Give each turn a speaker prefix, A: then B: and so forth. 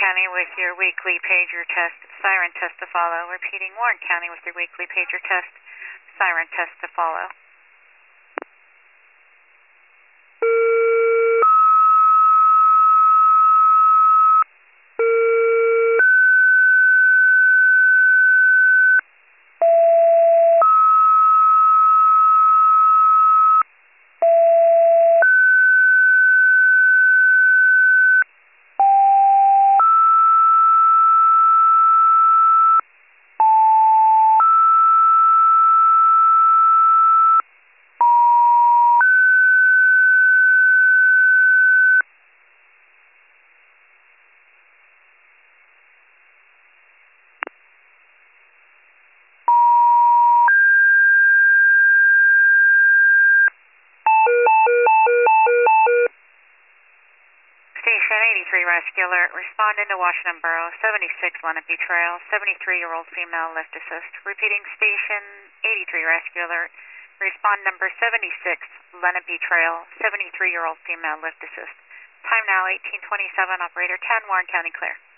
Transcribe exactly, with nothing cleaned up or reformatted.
A: County with your weekly pager test, siren test to follow. Repeating, Warren County with your weekly pager test, siren test to follow. Station eighty-three Rescue Alert, responding to Washington Borough, seventy-six Lenape Trail, seventy-three-year-old female lift assist. Repeating, Station eighty-three Rescue Alert, respond number seventy-six Lenape Trail, seventy-three-year-old female lift assist. Time now eighteen twenty-seven, operator ten, Warren County clear.